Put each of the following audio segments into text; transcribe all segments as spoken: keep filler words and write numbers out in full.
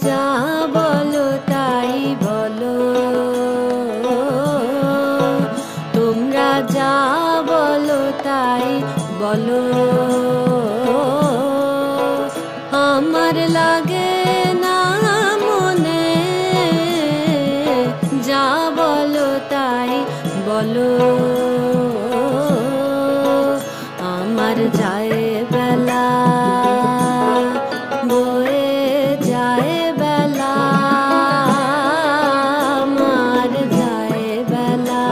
যা বলো তাই বলো, তোমরা যা বলো তাই বলো, আমার লাগে না মনে, যা বলো তাই বলো, আমার যায় বেলা বয়ে যায় বেলা, আমার যায় বেলা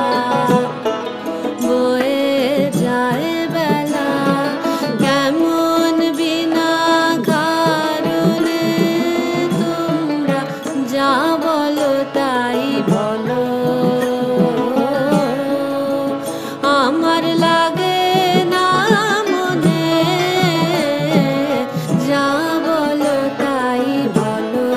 বয়ে যায় বেলা, কেমন বিনা কারণে তোমরা যা বলো তাই বলো, আমার লাগে না মনে, যা বলো তাই বলো।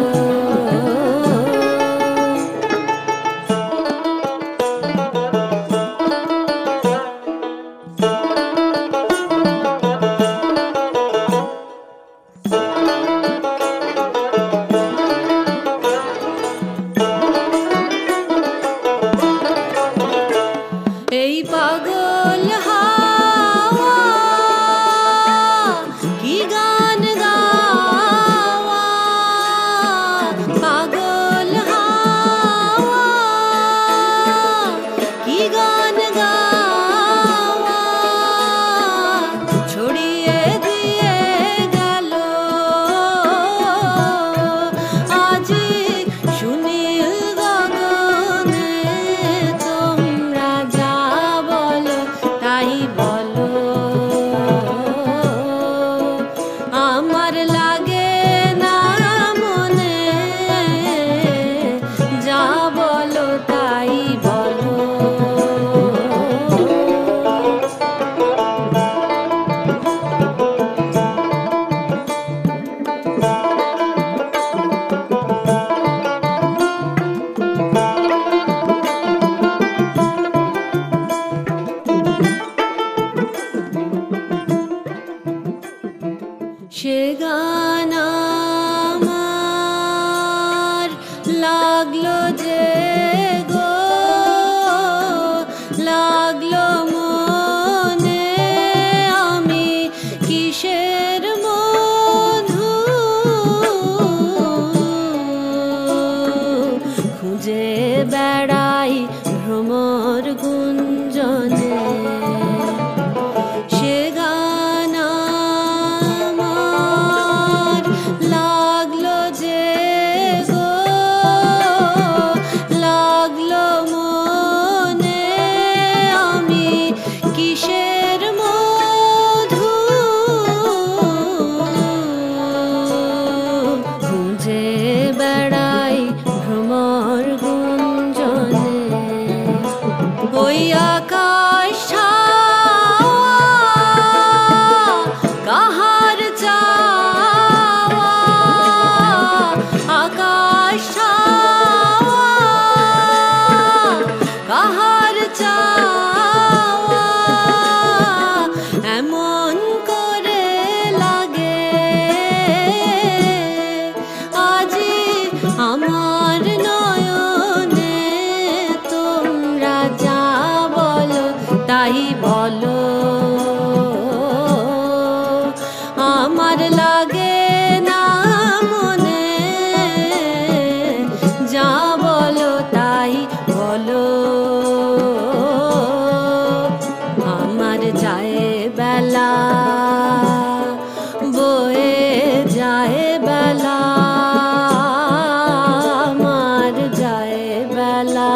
এই পাগল হাওয়া কি গান গাওয়া, পাগল হাওয়া কি গান গাওয়া, ছড়িয়ে দিয়ে গেল আজি সুনীল গগনে, তোমরা যা বলো তাই বলো, আমার লাগে না মনে, যা বলো তাই বলো। সে গান আমার লাগলো যে গো, লাগলো মনে, আমি কিসের মধু খুঁজে বেড়াই ভ্রমর গুঞ্জনে, সে গান আমার লাগলো যে গো, লাগলো মনে, আমি কিসের মধু খুঁজে বেড়াই ভ্রমর গুঞ্জনে, ওই আকাশ কাহার চাওয়া, আকাশ কাহার চাওয়া, এমন করে লাগে আজি আমার নয়নে, তোমরা যা বলো তাই বলো, আমার লাগে না মনে, যা বলো তাই বলো, আমার যায় বেলা বয়ে যায় বেলা, আমার যায় বেলা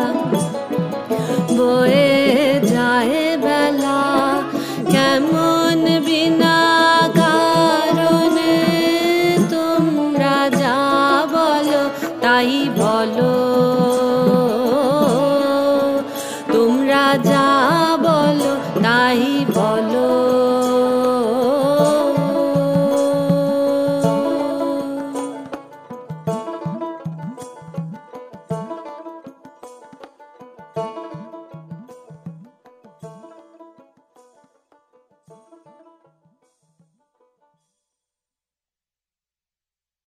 বয়ে যায় বেলা, কেমন বিনা কারণে তোমরা যা বলো তাই বলো, তোমরা যা বলো তাই